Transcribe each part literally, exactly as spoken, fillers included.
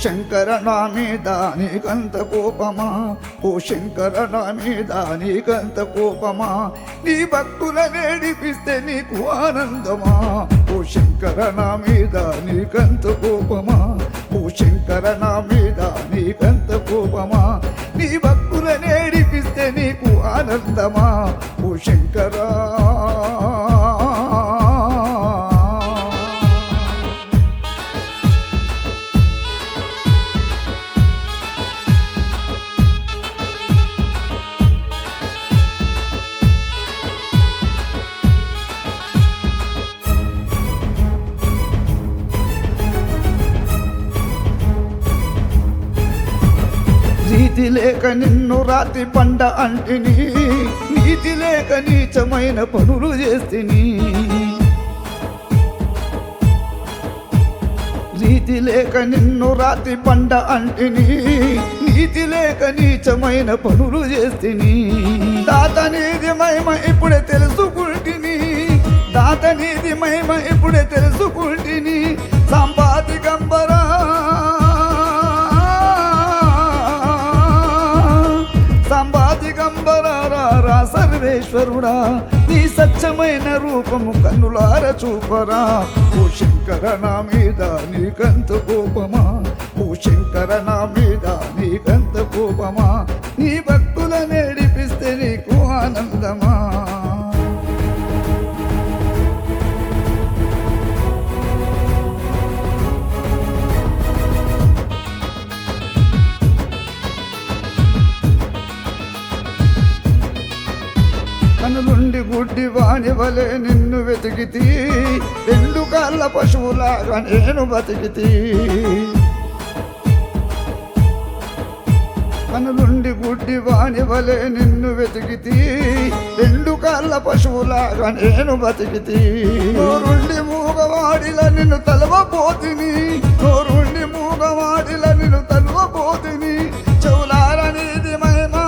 శంకర నా మీద నీకంత కోపమా, ఓ శంకర నా మీద నీకంత కోపమా, నీ భక్తుల నేడిపిస్తే నీకు ఆనందమా, ఓ శంకర నా మీద నీకంత కోపమా, ఓ శంకర నా మీద నీకంత కోపమా, నీ భక్తుల నేడిపిస్తే నీకు ఆనందమా, ఓ శంకరా. నీతి లేక నిన్ను రాతి పండ అంటిని, నీతి లేక నీచమైన పనులు చేస్తిని, నీతి లేక నిన్ను రాతి పండ అంటిని, నీతి లేక నీచమైన పనులు చేస్తిని, దాత నీది మహిమ ఇప్పుడే తెలుసుకుంటిని, దాత నీది మహిమ ఇప్పుడే తెలుసుకుంటిని, సంపాతి గంబరా సంపాతి గంబరా సర్వేశ్వరుడా, నీ సత్యమైన రూపము కన్నులార చూపరా, ఓ శంకర నా మీద నీకంత కోపమా, ఓ శంకర నా మీద నీకంత కోపమా, నీ భక్తుల నేడిపిస్తే నీకు ఆనందమా. కనులుండి గుడ్డి వాణి వలె నిన్ను వెతికితి, రెండు కాళ్ళ పశువులాగా నేను బతికితి, కనులుండి గుడ్డి వాణి వలె నిన్ను వెతికితి, రెండు కాళ్ళ పశువులాగా నేను బతికితి, నోరుండి మూగవాడిల నిన్ను తలవపోతిని, నోరుండి మూగవాడిల నిన్ను తలవపోతిని, చెవులార నీది మహిమా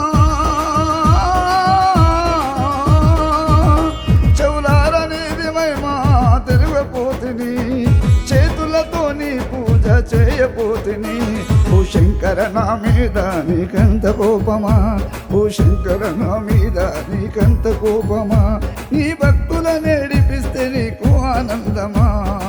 తిరగపోతిని, చేతులతో నీ పూజ చేయపోతిని, ఓ శంకర నా మీద నీకంత కోపమా, ఓ శంకర నా మీద నీకంత కోపమా, నీ భక్తుల నేడిపిస్తే నీకు ఆనందమా.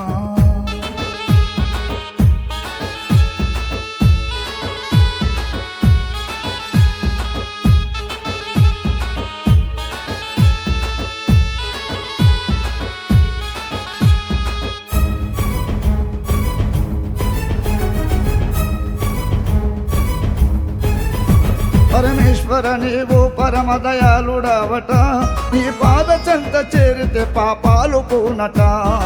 పరమేశ్వర నీవు పరమ దయాళుడవట, నీ పాద చెంత చేరితే పాపాలు పోనట,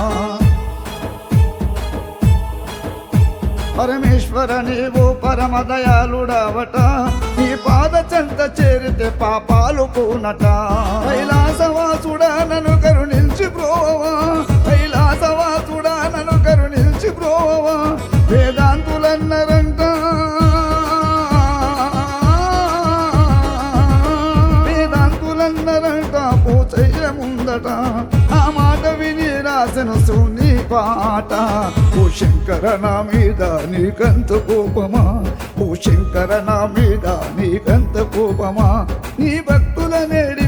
పరమేశ్వర నీవు పరమ దయాళుడవట, నీ పాద చెంత చేరితే పాపాలు పోనట, కైలాసవాసుడా నన్ను కరుణించి బ్రోవా, కైలాసవాసుడా నన్ను కరుణించి బ్రోవా, వేదాంతులన్నరంట ముందట, ఆ మాట విని రాసను సుని పాట, ఓ శంకర నా మీద నీకంత కోపమా, ఓ శంకర నా మీద నీకంత కోపమా, నీ భక్తుల నేడి